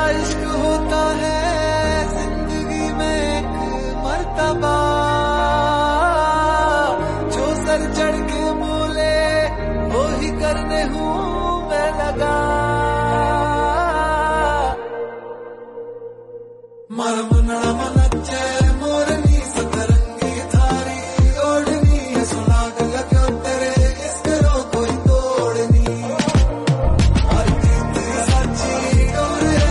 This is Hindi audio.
इश्क होता है जिंदगी में एक मर्तबा, जो सर चढ़ के बोले वो ही करने हूँ मैं लगा। मरम नड़म नचे